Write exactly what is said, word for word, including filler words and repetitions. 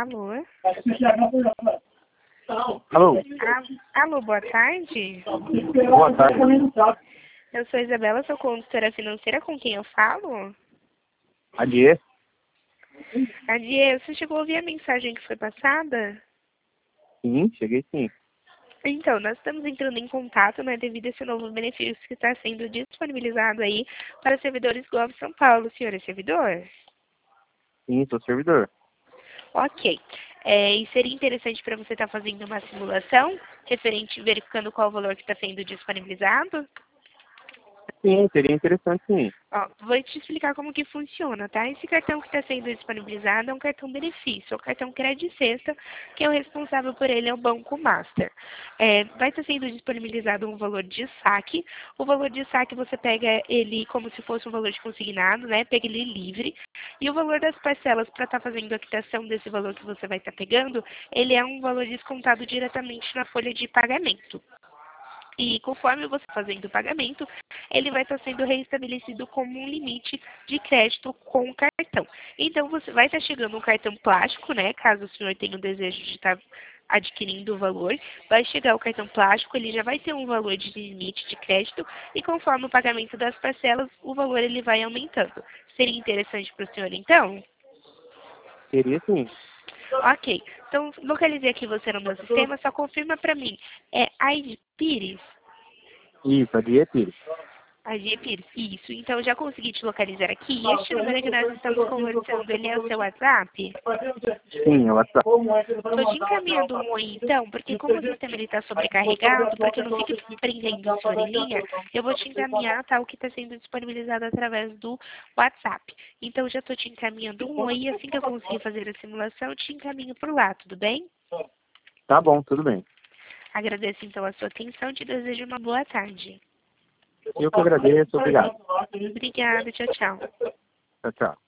Alô? Alô? Ah, alô, boa tarde. Boa tarde. Eu sou Isabela, sou consultora financeira, com quem eu falo? Adiê? Adie, você chegou a ouvir a mensagem que foi passada? Sim, cheguei sim. Então, nós estamos entrando em contato, né, devido a esse novo benefício que está sendo disponibilizado aí para servidores Gov São Paulo. O senhor é servidor? Sim, sou servidor. Ok. É, e seria interessante para você estar fazendo uma simulação referente, verificando qual o valor que está sendo disponibilizado? Sim, seria interessante sim. Ó, vou te explicar como que funciona, tá? Esse cartão que está sendo disponibilizado é um cartão benefício, é o cartão Crédito Sexta, que é o responsável por ele é o Banco Master. É, vai estar sendo disponibilizado um valor de saque. O valor de saque você pega ele como se fosse um valor de consignado, né? Pega ele livre. E o valor das parcelas para estar fazendo a quitação desse valor que você vai estar pegando, ele é um valor descontado diretamente na folha de pagamento. E conforme você fazendo o pagamento, ele vai estar sendo reestabelecido como um limite de crédito com o cartão. Então, você vai estar chegando um cartão plástico, né? Caso o senhor tenha o desejo de estar adquirindo o valor, vai chegar o cartão plástico, ele já vai ter um valor de limite de crédito e conforme o pagamento das parcelas, o valor ele vai aumentando. Seria interessante para o senhor, então? Seria sim. Ok. Então, localizei aqui você no meu sistema, só confirma para mim. É Aide Pires? Isso, Adiê Pires. Aide Pires, isso. Então, já consegui te localizar aqui. E este número que nós estamos conversando, ele é o seu WhatsApp? Sim, é o WhatsApp. Estou te encaminhando um oi, então, porque como o sistema está sobrecarregado, para que eu não fique prendendo o senhor em linha, eu vou te encaminhar tá, o que está sendo disponibilizado através do WhatsApp. Então, já estou te encaminhando um oi e assim que eu conseguir fazer a simulação, eu te encaminho por lá, tudo bem? Tá bom, tudo bem. Agradeço, então, a sua atenção e te desejo uma boa tarde. Eu que agradeço, obrigado. Obrigada, tchau, tchau. Tchau, tchau.